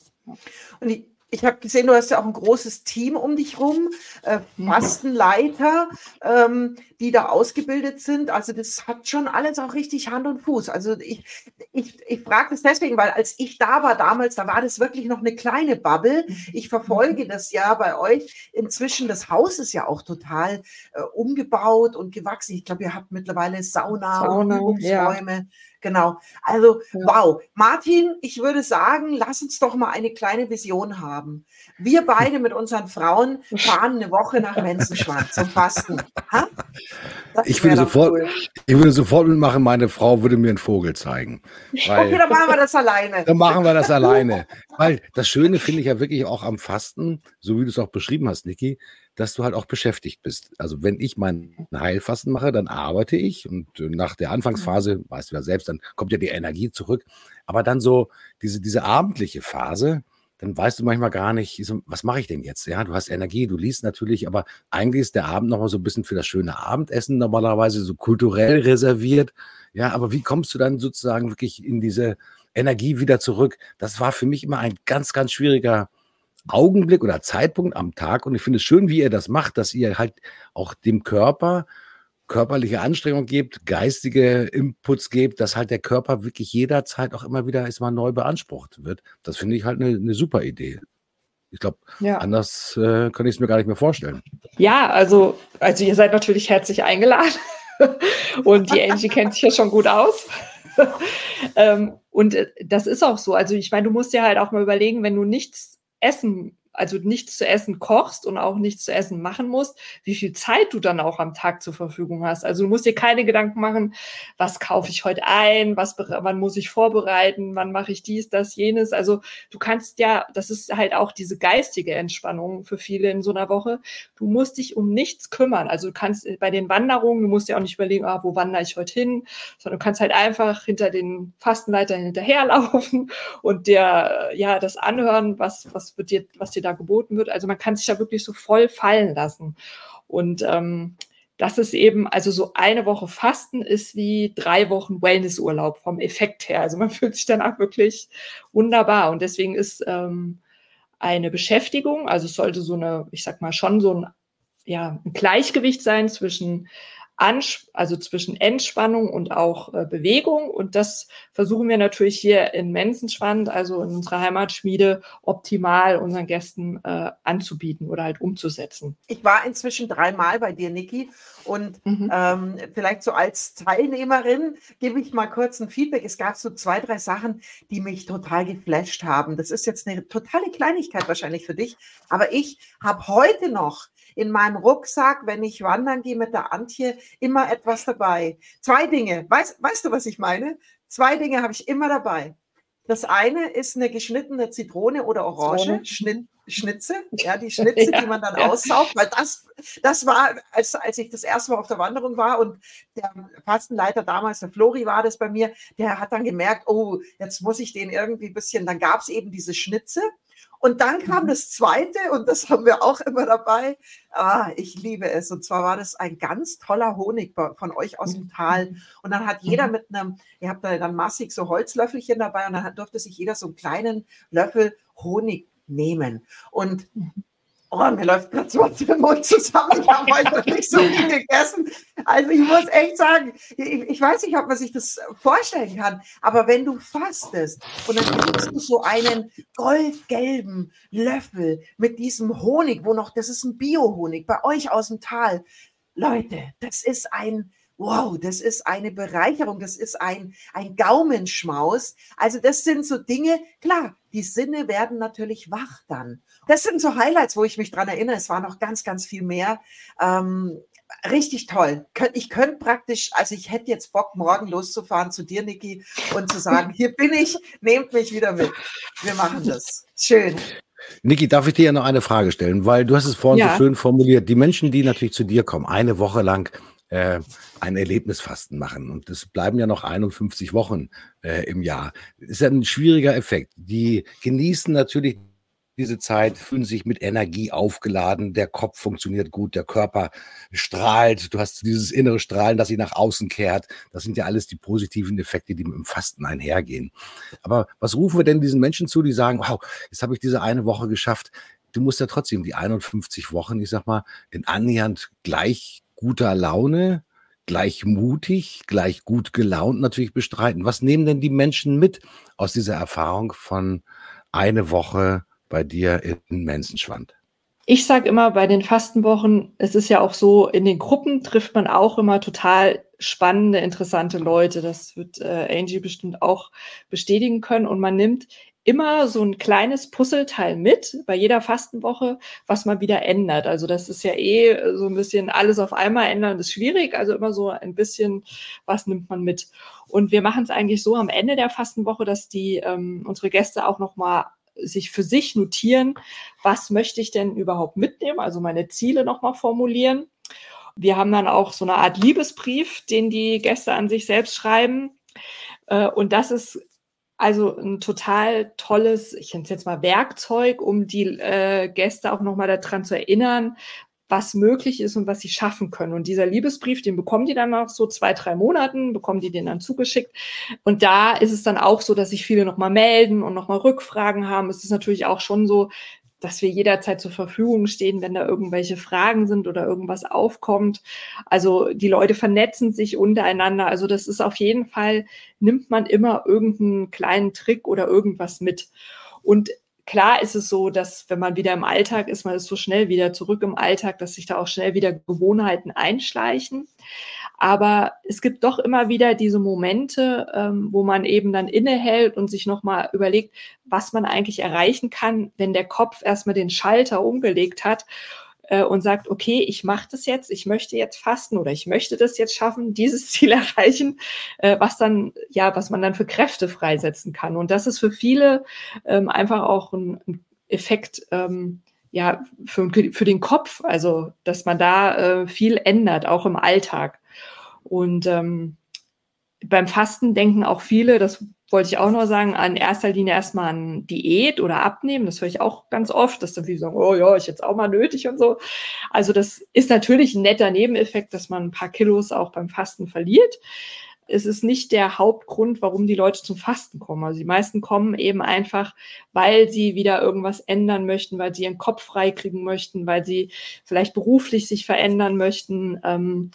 Und ich Ich habe gesehen, du hast ja auch ein großes Team um dich rum, äh, Fastenleiter, ähm, die da ausgebildet sind. Also das hat schon alles auch richtig Hand und Fuß. Also ich, ich, ich frage das deswegen, weil als ich da war damals, da war das wirklich noch eine kleine Bubble. Ich verfolge das ja bei euch. Inzwischen, das Haus ist ja auch total äh, umgebaut und gewachsen. Ich glaube, ihr habt mittlerweile Sauna, Sauna, und Übungsräume. Ja. Genau. Also, ja. wow. Martin, ich würde sagen, lass uns doch mal eine kleine Vision haben. Wir beide mit unseren Frauen fahren eine Woche nach Menzenschwand zum Fasten. Ha? Ich würde, sofort, cool. ich würde sofort mitmachen, meine Frau würde mir einen Vogel zeigen. Weil, okay, dann machen wir das alleine. Dann machen wir das alleine. Weil das Schöne finde ich ja wirklich auch am Fasten, so wie du es auch beschrieben hast, Niki, dass du halt auch beschäftigt bist. Also wenn ich mein Heilfasten mache, dann arbeite ich und nach der Anfangsphase, weißt du ja selbst, dann kommt ja die Energie zurück. Aber dann so diese, diese abendliche Phase, dann weißt du manchmal gar nicht, was mache ich denn jetzt? Ja, du hast Energie, du liest natürlich, aber eigentlich ist der Abend nochmal so ein bisschen für das schöne Abendessen normalerweise so kulturell reserviert. Ja, aber wie kommst du dann sozusagen wirklich in diese Energie wieder zurück? Das war für mich immer ein ganz, ganz schwieriger Augenblick oder Zeitpunkt am Tag. Und ich finde es schön, wie ihr das macht, dass ihr halt auch dem Körper körperliche Anstrengung gebt, geistige Inputs gebt, dass halt der Körper wirklich jederzeit auch immer wieder ist mal neu beansprucht wird. Das finde ich halt eine, eine super Idee. Ich glaube, ja. anders äh, kann ich es mir gar nicht mehr vorstellen. Ja, also, also ihr seid natürlich herzlich eingeladen. Und die Angie kennt sich ja schon gut aus. ähm, und das ist auch so. Also ich meine, du musst dir halt auch mal überlegen, wenn du nichts essen, also nichts zu essen kochst und auch nichts zu essen machen musst, wie viel Zeit du dann auch am Tag zur Verfügung hast. Also du musst dir keine Gedanken machen, was kaufe ich heute ein, was, wann muss ich vorbereiten, wann mache ich dies, das, jenes. Also du kannst ja, das ist halt auch diese geistige Entspannung für viele in so einer Woche. Du musst dich um nichts kümmern. Also du kannst bei den Wanderungen, du musst dir auch nicht überlegen, ah, wo wandere ich heute hin, sondern du kannst halt einfach hinter den Fastenleitern hinterherlaufen und dir ja das anhören, was, was wird dir, was dir da geboten wird. Also man kann sich da wirklich so voll fallen lassen. Und ähm, das ist eben, also so eine Woche Fasten ist wie drei Wochen Wellnessurlaub vom Effekt her. Also man fühlt sich danach wirklich wunderbar. Und deswegen ist ähm, eine Beschäftigung, also es sollte so eine, ich sag mal schon so ein, ja, ein Gleichgewicht sein zwischen Ans- also zwischen Entspannung und auch äh, Bewegung. Und das versuchen wir natürlich hier in Menzenschwand, also in unserer Heimatschmiede, optimal unseren Gästen äh, anzubieten oder halt umzusetzen. Ich war inzwischen dreimal bei dir, Niki. Und mhm. ähm, vielleicht so als Teilnehmerin gebe ich mal kurz ein Feedback. Es gab so zwei, drei Sachen, die mich total geflasht haben. Das ist jetzt eine totale Kleinigkeit wahrscheinlich für dich. Aber ich habe heute noch in meinem Rucksack, wenn ich wandern gehe mit der Antje, immer etwas dabei. Zwei Dinge. Weißt, weißt du, was ich meine? Zwei Dinge habe ich immer dabei. Das eine ist eine geschnittene Zitrone oder Orange, Schnitt, Schnitze, ja, die Schnitze, ja, die man dann ja. aussaugt, weil das, das war, als, als ich das erste Mal auf der Wanderung war und der Fastenleiter damals, der Flori war das bei mir, der hat dann gemerkt, oh, jetzt muss ich den irgendwie ein bisschen, dann gab es eben diese Schnitze Und dann kam das zweite, und das haben wir auch immer dabei. Ah, ich liebe es. Und zwar war das ein ganz toller Honig von euch aus dem Tal. Und dann hat jeder mit einem, ihr habt da dann massig so Holzlöffelchen dabei, und dann durfte sich jeder so einen kleinen Löffel Honig nehmen. Und oh, mir läuft gerade so was im Mund zusammen. Ich habe heute nicht so viel gegessen. Also ich muss echt sagen, ich, ich weiß nicht, ob man sich das vorstellen kann, aber wenn du fastest und dann kriegst du so einen goldgelben Löffel mit diesem Honig, wo noch, das ist ein Bio-Honig bei euch aus dem Tal. Leute, das ist ein Wow, das ist eine Bereicherung, das ist ein, ein Gaumenschmaus. Also das sind so Dinge, klar, die Sinne werden natürlich wach dann. Das sind so Highlights, wo ich mich dran erinnere. Es war noch ganz, ganz viel mehr. Ähm, richtig toll. Ich könnte praktisch, also ich hätte jetzt Bock, morgen loszufahren zu dir, Niki, und zu sagen, hier bin ich, nehmt mich wieder mit. Wir machen das. Schön. Niki, darf ich dir ja noch eine Frage stellen? Weil du hast es vorhin ja so schön formuliert. Die Menschen, die natürlich zu dir kommen, eine Woche lang äh, ein Erlebnisfasten machen, und es bleiben ja noch einundfünfzig Wochen äh, im Jahr, ist ja ein schwieriger Effekt. Die genießen natürlich diese Zeit, fühlen sich mit Energie aufgeladen, der Kopf funktioniert gut, der Körper strahlt, du hast dieses innere Strahlen, das sich nach außen kehrt. Das sind ja alles die positiven Effekte, die mit dem Fasten einhergehen. Aber was rufen wir denn diesen Menschen zu, die sagen, wow, jetzt habe ich diese eine Woche geschafft. Du musst ja trotzdem die einundfünfzig Wochen, ich sag mal, in annähernd gleich guter Laune, gleich mutig, gleich gut gelaunt natürlich bestreiten. Was nehmen denn die Menschen mit aus dieser Erfahrung von eine Woche bei dir in Menzenschwand? Ich sage immer, bei den Fastenwochen, es ist ja auch so, in den Gruppen trifft man auch immer total spannende, interessante Leute. Das wird äh, Angie bestimmt auch bestätigen können. Und man nimmt immer so ein kleines Puzzleteil mit bei jeder Fastenwoche, was man wieder ändert. Also das ist ja eh so ein bisschen alles auf einmal ändern, das ist schwierig. Also immer so ein bisschen, was nimmt man mit? Und wir machen es eigentlich so am Ende der Fastenwoche, dass die ähm, unsere Gäste auch noch mal sich für sich notieren, was möchte ich denn überhaupt mitnehmen, also meine Ziele nochmal formulieren. Wir haben dann auch so eine Art Liebesbrief, den die Gäste an sich selbst schreiben. Und das ist also ein total tolles, ich nenne es jetzt mal Werkzeug, um die äh, Gäste auch nochmal daran zu erinnern, was möglich ist und was sie schaffen können. Und dieser Liebesbrief, den bekommen die dann nach so zwei, drei Monaten, bekommen die den dann zugeschickt. Und da ist es dann auch so, dass sich viele nochmal melden und nochmal Rückfragen haben. Es ist natürlich auch schon so, dass wir jederzeit zur Verfügung stehen, wenn da irgendwelche Fragen sind oder irgendwas aufkommt. Also die Leute vernetzen sich untereinander. Also das ist auf jeden Fall, nimmt man immer irgendeinen kleinen Trick oder irgendwas mit. Und klar ist es so, dass wenn man wieder im Alltag ist, man ist so schnell wieder zurück im Alltag, dass sich da auch schnell wieder Gewohnheiten einschleichen. Aber es gibt doch immer wieder diese Momente, ähm, wo man eben dann innehält und sich nochmal überlegt, was man eigentlich erreichen kann, wenn der Kopf erstmal den Schalter umgelegt hat äh, und sagt, okay, ich mache das jetzt, ich möchte jetzt fasten oder ich möchte das jetzt schaffen, dieses Ziel erreichen, äh, was dann, ja, was man dann für Kräfte freisetzen kann. Und das ist für viele ähm, einfach auch ein, ein Effekt, ähm, ja, für, für den Kopf, also dass man da äh, viel ändert, auch im Alltag. Und ähm, beim Fasten denken auch viele, das wollte ich auch noch sagen, an erster Linie erstmal an Diät oder Abnehmen. Das höre ich auch ganz oft, dass dann viele sagen, oh ja, ich jetzt auch mal nötig und so. Also das ist natürlich ein netter Nebeneffekt, dass man ein paar Kilos auch beim Fasten verliert. Es ist nicht der Hauptgrund, warum die Leute zum Fasten kommen. Also die meisten kommen eben einfach, weil sie wieder irgendwas ändern möchten, weil sie ihren Kopf freikriegen möchten, weil sie vielleicht beruflich sich verändern möchten, ähm,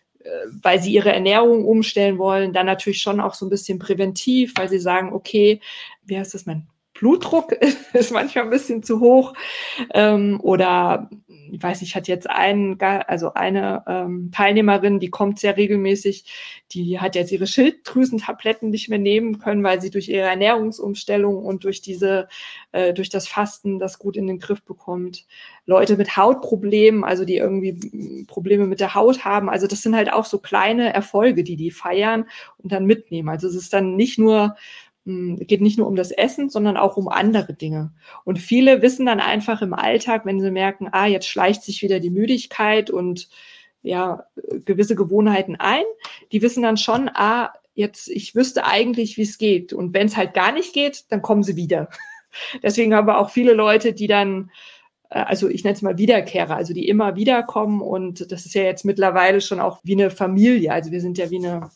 weil sie ihre Ernährung umstellen wollen, dann natürlich schon auch so ein bisschen präventiv, weil sie sagen, okay, wie heißt das, mein Blutdruck ist manchmal ein bisschen zu hoch ähm, oder ich weiß nicht, ich hatte jetzt einen, also eine ähm, Teilnehmerin, die kommt sehr regelmäßig, die hat jetzt ihre Schilddrüsentabletten nicht mehr nehmen können, weil sie durch ihre Ernährungsumstellung und durch diese, äh, durch das Fasten das gut in den Griff bekommt. Leute mit Hautproblemen, also die irgendwie Probleme mit der Haut haben, also das sind halt auch so kleine Erfolge, die die feiern und dann mitnehmen. Also es ist dann nicht nur geht nicht nur um das Essen, sondern auch um andere Dinge. Und viele wissen dann einfach im Alltag, wenn sie merken, ah, jetzt schleicht sich wieder die Müdigkeit und ja, gewisse Gewohnheiten ein, die wissen dann schon, ah, jetzt, ich wüsste eigentlich, wie es geht. Und wenn es halt gar nicht geht, dann kommen sie wieder. Deswegen haben wir auch viele Leute, die dann, also ich nenne es mal Wiederkehrer, also die immer wieder kommen und das ist ja jetzt mittlerweile schon auch wie eine Familie. Also wir sind ja wie eine,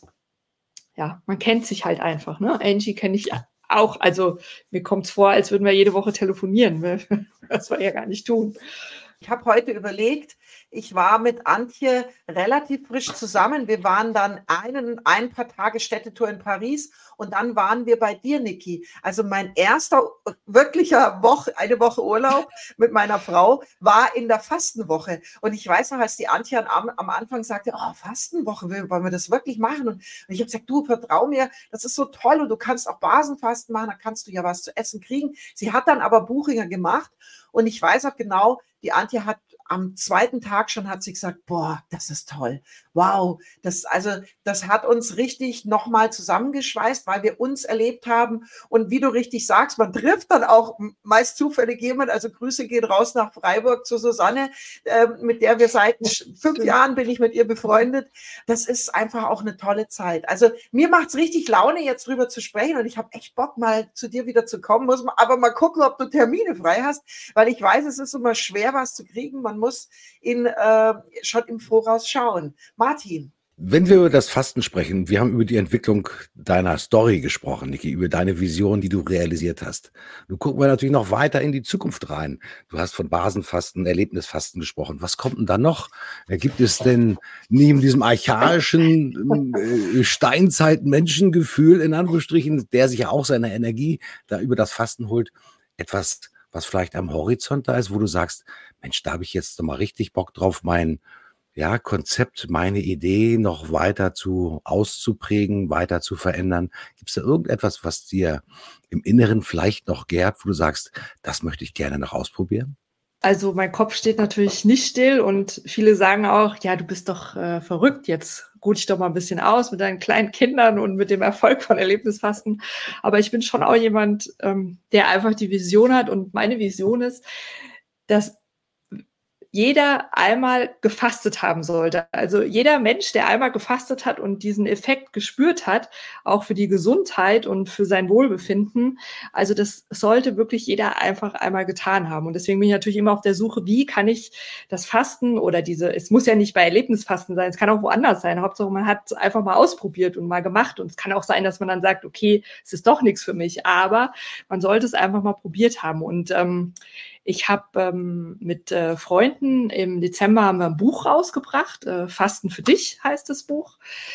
ja, man kennt sich halt einfach, ne? Angie kenne ich auch, also mir kommt es vor, als würden wir jede Woche telefonieren, was wir ja gar nicht tun. Ich habe heute überlegt, ich war mit Antje relativ frisch zusammen. Wir waren dann einen, ein paar Tage Städtetour in Paris und dann waren wir bei dir, Niki. Also mein erster wirklicher Woche, eine Woche Urlaub mit meiner Frau war in der Fastenwoche. Und ich weiß noch, als die Antje am, am Anfang sagte, oh, Fastenwoche, wollen wir das wirklich machen? Und, und ich habe gesagt, du, vertrau mir, das ist so toll und du kannst auch Basenfasten machen, da kannst du ja was zu essen kriegen. Sie hat dann aber Buchinger gemacht und ich weiß auch genau, die Antje hat am zweiten Tag schon hat sie gesagt, boah, das ist toll. Wow, das, also, das hat uns richtig nochmal zusammengeschweißt, weil wir uns erlebt haben. Und wie du richtig sagst, man trifft dann auch meist zufällig jemand. Also Grüße gehen raus nach Freiburg zu Susanne, äh, mit der wir seit fünf Jahren bin ich mit ihr befreundet. Das ist einfach auch eine tolle Zeit. Also mir macht es richtig Laune, jetzt drüber zu sprechen. Und ich habe echt Bock, mal zu dir wieder zu kommen. Muss man aber mal gucken, ob du Termine frei hast, weil ich weiß, es ist immer schwer, was zu kriegen. Man muss in, äh, schon im Voraus schauen. Martin. Wenn wir über das Fasten sprechen, wir haben über die Entwicklung deiner Story gesprochen, Niki, über deine Vision, die du realisiert hast. Nun gucken wir natürlich noch weiter in die Zukunft rein. Du hast von Basenfasten, Erlebnisfasten gesprochen. Was kommt denn da noch? Gibt es denn neben diesem archaischen äh, Steinzeit-Menschengefühl, in Anführungsstrichen, der sich ja auch seine Energie da über das Fasten holt, etwas, was vielleicht am Horizont da ist, wo du sagst, Mensch, da habe ich jetzt noch mal richtig Bock drauf, mein ja, Konzept, meine Idee noch weiter zu auszuprägen, weiter zu verändern. Gibt es da irgendetwas, was dir im Inneren vielleicht noch gärt, wo du sagst, das möchte ich gerne noch ausprobieren? Also mein Kopf steht natürlich nicht still und viele sagen auch, ja, du bist doch äh, verrückt, jetzt ruh dich doch mal ein bisschen aus mit deinen kleinen Kindern und mit dem Erfolg von Erlebnisfasten. Aber ich bin schon auch jemand, ähm, der einfach die Vision hat und meine Vision ist, dass jeder einmal gefastet haben sollte. Also jeder Mensch, der einmal gefastet hat und diesen Effekt gespürt hat, auch für die Gesundheit und für sein Wohlbefinden, also das sollte wirklich jeder einfach einmal getan haben. Und deswegen bin ich natürlich immer auf der Suche, wie kann ich das Fasten oder diese, es muss ja nicht bei Erlebnisfasten sein, es kann auch woanders sein. Hauptsache, man hat es einfach mal ausprobiert und mal gemacht. Und es kann auch sein, dass man dann sagt, okay, es ist doch nichts für mich, aber man sollte es einfach mal probiert haben. Und ähm, ich habe ähm, mit äh, Freunden im Dezember haben wir ein Buch rausgebracht, äh, Fasten für dich heißt das Buch.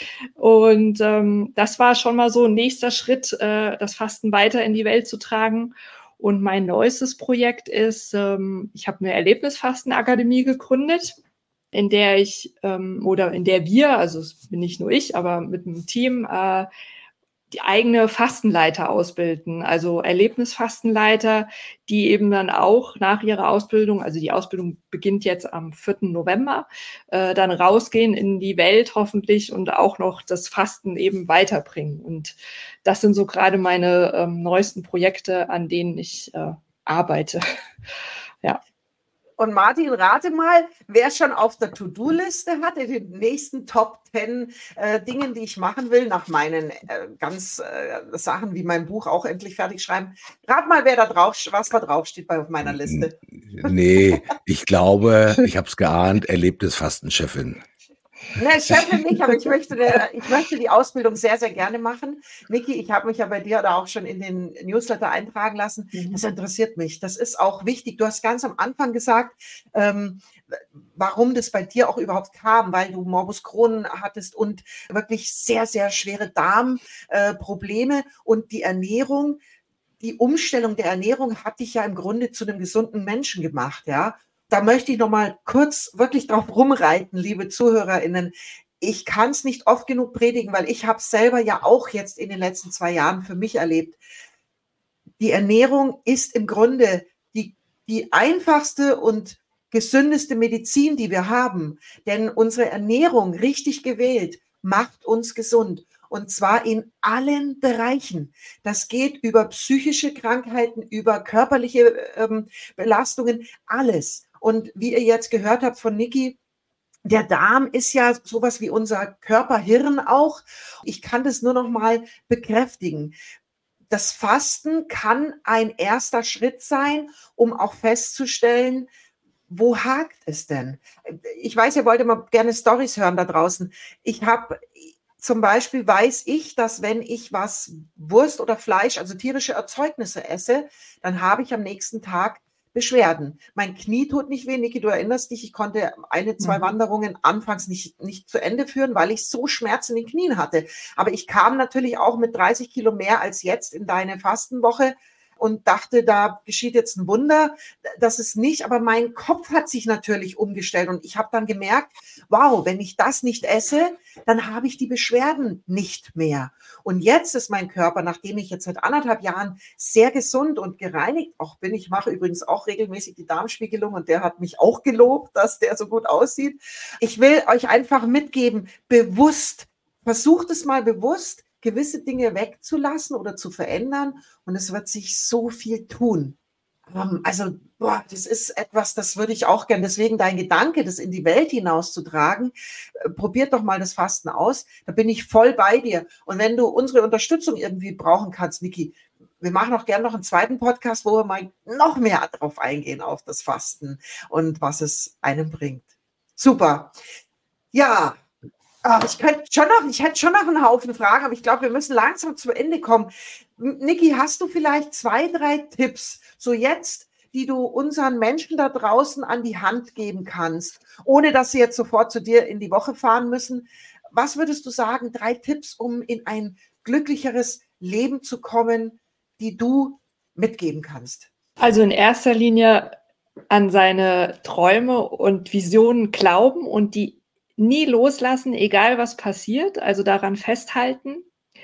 Und ähm, das war schon mal so ein nächster Schritt, äh, das Fasten weiter in die Welt zu tragen. Und mein neuestes Projekt ist, ähm, ich habe eine Erlebnisfastenakademie gegründet, in der ich ähm, oder in der wir, also es bin nicht nur ich, aber mit einem Team, äh, die eigene Fastenleiter ausbilden, also Erlebnisfastenleiter, die eben dann auch nach ihrer Ausbildung, also die Ausbildung beginnt jetzt am vierten November, äh, dann rausgehen in die Welt hoffentlich und auch noch das Fasten eben weiterbringen. Und das sind so gerade meine ähm, neuesten Projekte, an denen ich äh, arbeite. Ja. Und Martin, rate mal, wer schon auf der To-Do-Liste hat, in den nächsten Top zehn äh, Dingen, die ich machen will, nach meinen äh, ganz äh, Sachen wie mein Buch auch endlich fertig schreiben. Rat mal, wer da drauf, was da drauf steht bei meiner Liste. Nee, ich glaube, ich habe es geahnt, Erlebnisfastenchefin. Ne, Chefin nicht, aber ich möchte, ich möchte die Ausbildung sehr, sehr gerne machen. Niki, ich habe mich ja bei dir da auch schon in den Newsletter eintragen lassen. Das interessiert mich. Das ist auch wichtig. Du hast ganz am Anfang gesagt, ähm, warum das bei dir auch überhaupt kam, weil du Morbus Crohn hattest und wirklich sehr, sehr schwere Darmprobleme äh, und die Ernährung, die Umstellung der Ernährung hat dich ja im Grunde zu einem gesunden Menschen gemacht, ja. Da möchte ich noch mal kurz wirklich drauf rumreiten, liebe ZuhörerInnen. Ich kann es nicht oft genug predigen, weil ich habe es selber ja auch jetzt in den letzten zwei Jahren für mich erlebt. Die Ernährung ist im Grunde die, die einfachste und gesündeste Medizin, die wir haben. Denn unsere Ernährung richtig gewählt macht uns gesund. Und zwar in allen Bereichen. Das geht über psychische Krankheiten, über körperliche ähm, Belastungen, alles. Und wie ihr jetzt gehört habt von Niki, der Darm ist ja sowas wie unser Körperhirn auch. Ich kann das nur noch mal bekräftigen. das Fasten kann ein erster Schritt sein, um auch festzustellen, wo hakt es denn? Ich weiß, ihr wollt immer gerne Storys hören da draußen. Ich habe zum Beispiel, weiß ich, dass wenn ich was Wurst oder Fleisch, also tierische Erzeugnisse esse, dann habe ich am nächsten Tag Beschwerden. Mein Knie tut nicht weh. Niki, du erinnerst dich, ich konnte eine, zwei mhm. Wanderungen anfangs nicht, nicht zu Ende führen, weil ich so Schmerzen in den Knien hatte. Aber ich kam natürlich auch mit dreißig Kilo mehr als jetzt in deine Fastenwoche und dachte, da geschieht jetzt ein Wunder. Das ist nicht, aber mein Kopf hat sich natürlich umgestellt und ich habe dann gemerkt, wow, wenn ich das nicht esse, dann habe ich die Beschwerden nicht mehr. Und jetzt ist mein Körper, nachdem ich jetzt seit anderthalb Jahren sehr gesund und gereinigt auch bin, ich mache übrigens auch regelmäßig die Darmspiegelung und der hat mich auch gelobt, dass der so gut aussieht. Ich will euch einfach mitgeben, bewusst, versucht es mal bewusst, gewisse Dinge wegzulassen oder zu verändern und es wird sich so viel tun. Also, boah, das ist etwas, das würde ich auch gern, deswegen dein Gedanke, das in die Welt hinauszutragen, probiert doch mal das Fasten aus, da bin ich voll bei dir. Und wenn du unsere Unterstützung irgendwie brauchen kannst, Niki, wir machen auch gerne noch einen zweiten Podcast, wo wir mal noch mehr drauf eingehen, auf das Fasten und was es einem bringt. Super. Ja, ich könnte schon noch, ich hätte schon noch einen Haufen Fragen, aber ich glaube, wir müssen langsam zum Ende kommen. Niki, hast du vielleicht zwei, drei Tipps, so jetzt, die du unseren Menschen da draußen an die Hand geben kannst, ohne dass sie jetzt sofort zu dir in die Woche fahren müssen? Was würdest du sagen, drei Tipps, um in ein glücklicheres Leben zu kommen, die du mitgeben kannst? Also in erster Linie an seine Träume und Visionen glauben und die nie loslassen, egal was passiert, also daran festhalten,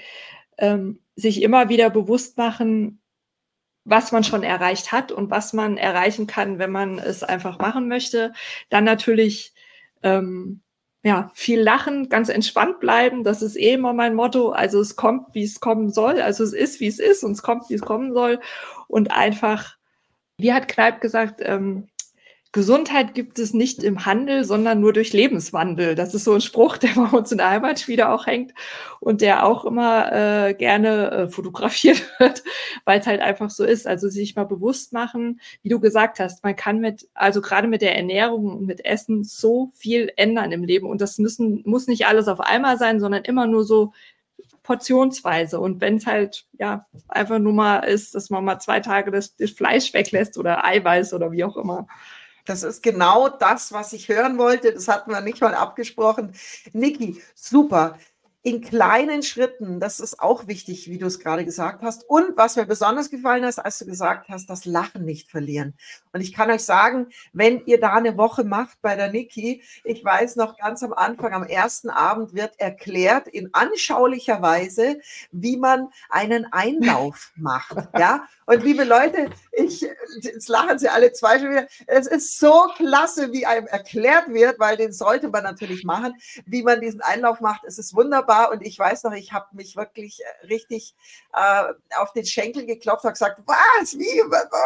ähm, sich immer wieder bewusst machen, was man schon erreicht hat und was man erreichen kann, wenn man es einfach machen möchte. Dann natürlich ähm, ja, viel lachen, ganz entspannt bleiben, das ist eh immer mein Motto, also es kommt, wie es kommen soll, also es ist, wie es ist und es kommt, wie es kommen soll und einfach, wie hat Kneipp gesagt, ähm, Gesundheit gibt es nicht im Handel, sondern nur durch Lebenswandel. Das ist so ein Spruch, der bei uns in der Heimat wieder auch hängt und der auch immer äh, gerne äh, fotografiert wird, weil es halt einfach so ist. Also sich mal bewusst machen, wie du gesagt hast, man kann mit, also gerade mit der Ernährung und mit Essen so viel ändern im Leben und das müssen muss nicht alles auf einmal sein, sondern immer nur so portionsweise. Und wenn es halt ja einfach nur mal ist, dass man mal zwei Tage das, das Fleisch weglässt oder Eiweiß oder wie auch immer. Das ist genau das, was ich hören wollte. Das hatten wir nicht mal abgesprochen. Niki, super. In kleinen Schritten, das ist auch wichtig, wie du es gerade gesagt hast. Und was mir besonders gefallen ist, als du gesagt hast, das Lachen nicht verlieren. Und ich kann euch sagen, wenn ihr da eine Woche macht bei der Niki, ich weiß noch ganz am Anfang, am ersten Abend wird erklärt in anschaulicher Weise, wie man einen Einlauf macht. Ja. Und liebe Leute, ich, jetzt lachen sie alle zwei schon wieder. Es ist so klasse, wie einem erklärt wird, weil den sollte man natürlich machen, wie man diesen Einlauf macht. Es ist wunderbar. Und ich weiß noch, ich habe mich wirklich richtig äh, auf den Schenkel geklopft und gesagt, was, wie?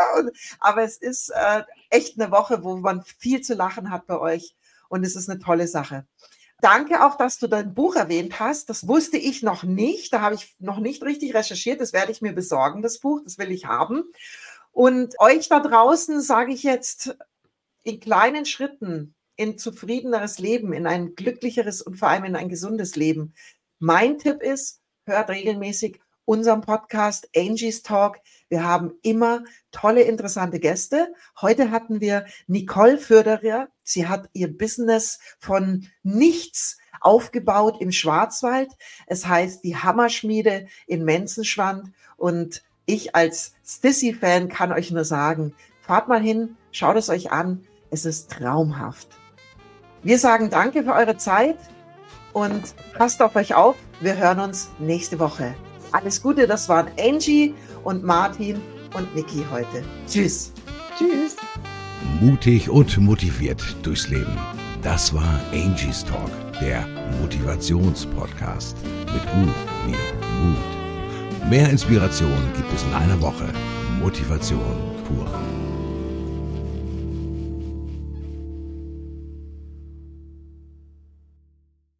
Aber es ist äh, echt eine Woche, wo man viel zu lachen hat bei euch. Und es ist eine tolle Sache. Danke auch, dass du dein Buch erwähnt hast. Das wusste ich noch nicht. Da habe ich noch nicht richtig recherchiert. Das werde ich mir besorgen, das Buch. Das will ich haben. Und euch da draußen sage ich jetzt in kleinen Schritten in zufriedeneres Leben, in ein glücklicheres und vor allem in ein gesundes Leben. Mein Tipp ist, hört regelmäßig unseren Podcast Angie's Talk. Wir haben immer tolle, interessante Gäste. Heute hatten wir Nicole Förderer. Sie hat ihr Business von nichts aufgebaut im Schwarzwald. Es heißt die Hammerschmiede in Menzenschwand. Und ich als Stissy-Fan kann euch nur sagen, fahrt mal hin, schaut es euch an. Es ist traumhaft. Wir sagen danke für eure Zeit und passt auf euch auf. Wir hören uns nächste Woche. Alles Gute, das waren Angie und Martin und Niki heute. Tschüss. Tschüss. Mutig und motiviert durchs Leben. Das war Angie's Talk, der Motivationspodcast mit U wie Mut. Mehr Inspiration gibt es in einer Woche. Motivation pur.